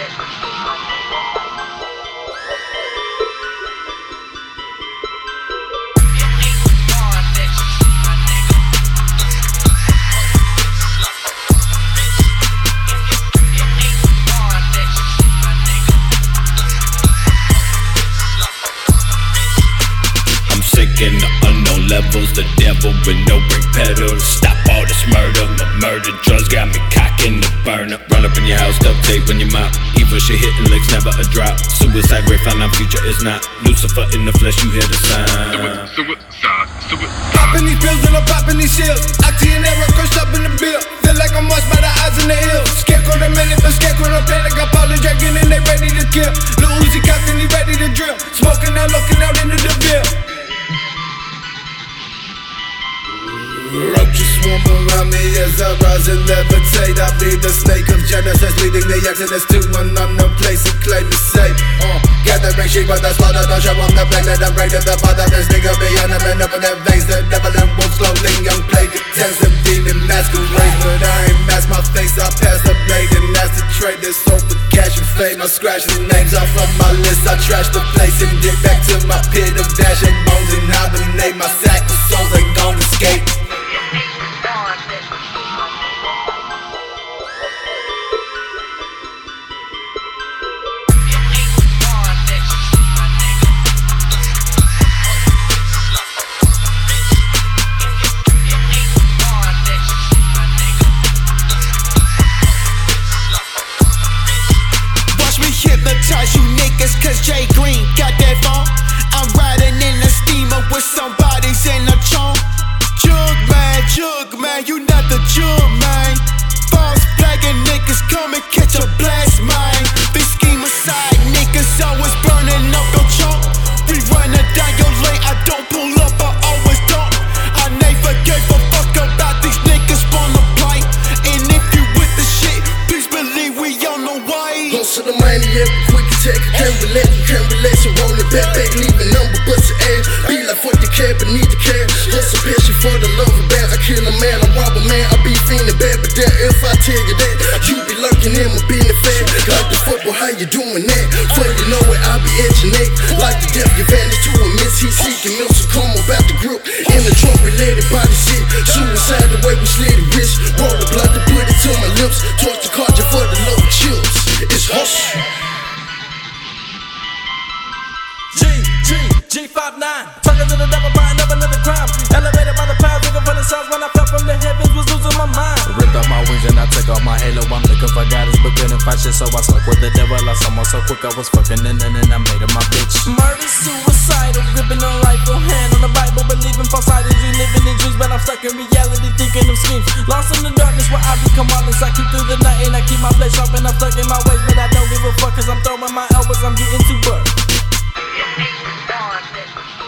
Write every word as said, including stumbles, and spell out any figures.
In the unknown levels, the devil with no brake pedals. Stop all this murder, my murder drugs got me cocking the burner. Run up in your house, duct tape on your mouth. Evil shit hitting licks, never a drop. Suicide rate found out future is not. Lucifer in the flesh, you hear the sound. Suicide, suicide. Popping these pills and I'm popping these shields. Oxy and arrow crushed up in the bill. Feel like I'm watched by the eyes in the hill. Scarecrow the minute, but scarecrow no panic. Got Polly dragging and they ready to kill. Lil Uzi cocked and he ready to drill. Smoking out, looking out into the bill. Roaches swarm around me as I rise and levitate. I be the snake of Genesis, leading the Exodus to an unknown place and claim to say uh, gather and sheep with the slaughter, don't show them the planet. I'm right to the father, this nigga beyond them and up in their veins. The devil and wolf slowly young plague. Tens of demon masquerade, but I ain't mask my face. I pass the blade and that's the trade. This hope for cash and fame. I scratch the names off of my list. I trash the place and get back to my pit of dash and bones and hibernate. My sack of souls ain't gon' escape. Hypnotize you niggas cause Jay Green got that phone. I'm riding in a steamer with some bodies in a trunk. Jug man, jug man, you not the jug man. False flagging niggas come and catch a blast mine. These schemers side niggas always burning up your trunk. We running down your lane, I don't pull up, I always don't. I never gave a fuck about these niggas on the plane. And if you with the shit, please believe we on the way. Most of the money, yeah, quick attack. Can't relate, can't relate, so roll it back, back, leave a number, bust your ass. Be like, fuck the cab, but need the cash. Hustle passion for the love of bands. I kill a man, I rob a man, I be feeling bad. But then if I tell you that, you be lurking in my business fan. Like the football, how you doing that? Before you know it, I be at your neck. Like the death, give advantage to a miss. He seeking milk, so come about the group. In the trunk, related body shit. Suicide, the way we slid the wrist. Roll the blood to put it to my lips. Torch the cartridge for the low chills. It's hustle. G, G, G five nine. Talking to the devil, buying up another crime. Elevated by the power, looking for the stars. When I fell from the heavens, was losing my mind. Ripped off my wings and I took off my halo. I'm looking for guidance, but couldn't find shit, so I stuck with the devil. I saw so quick, I was fucking in and then I made her my bitch. Murder, suicidal, gripping a rifle, hand on the Bible, believing false ideas. We living in dreams, but I'm stuck in reality, thinking of schemes. Lost in the darkness where I become honest. I keep through the night and I keep my blade sharp and I'm stuck in my ways, but I don't give a fuck, cause I'm throwing my elbows, I'm getting too butt.